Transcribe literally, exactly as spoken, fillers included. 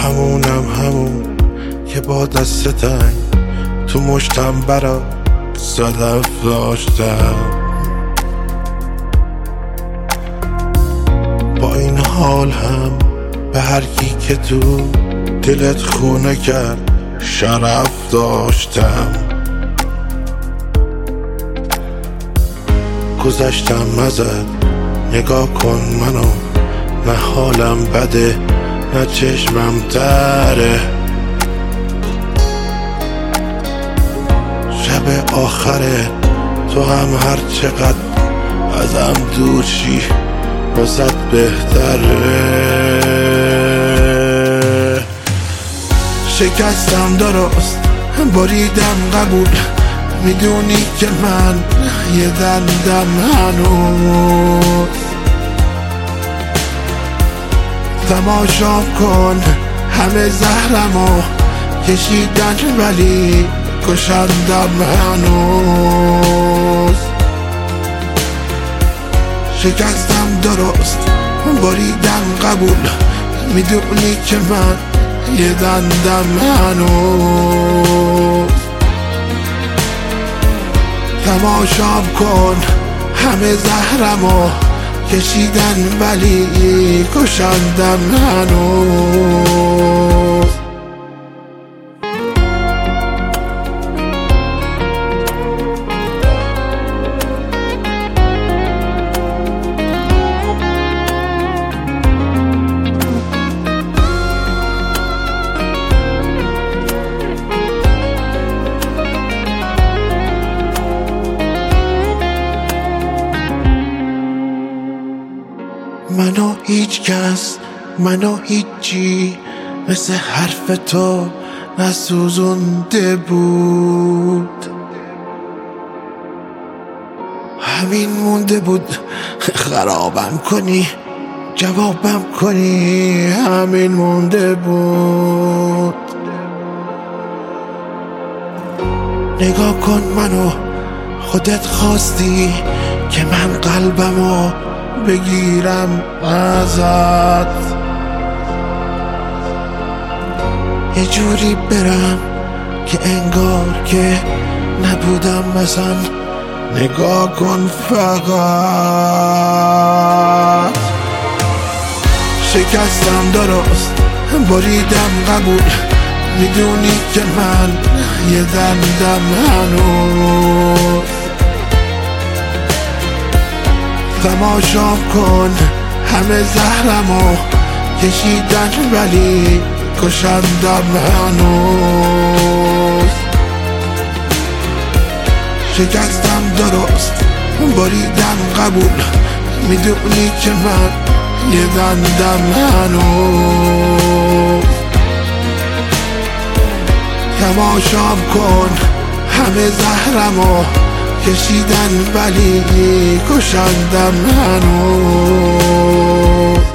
همونم همون که با دست تنگ تو مشتم برا صدف داشتم. با این حال هم به هر کی که تو دلت خونه کرد شرف داشتم. گذشتم ازت نگاه کن منو، نه حالم بده نه چشمم تره. شب آخره تو هم هر چقدر ازم دور شی واسه بهتره. شکستم درست بریدم قبول، میدونی که من یه دندم هنوز. تماشا کن همه زهرمو کشیدن ولی کشندم هنوز. شکستم درست بریدم قبول، میدونی که من یه دندم هنوز. تماشا کن همه زهرمو کشیدن ولی کشندم هنوز. منو هیچ کس منو هیچی مثل حرف تو نسوزونده بود. همین مونده بود خرابم کنی جوابم کنی، همین مونده بود. نگاه کن منو، خودت خواستی که من قلبمو بگیرم ازت، یه جوری برم که انگار که نبودم مثلا. نگاه کن فقط. شکستم درست بریدم قبول، میدونی که من یه دندم هنوز. تماشا کن همه زهرمو کشیدن ولی کشندم هنوز. شکستم درست بریدم قبول، میدونی که من یه دندم هنوز. تماشا کن همه زهرمو کشیدن ولی کشندم هنوز.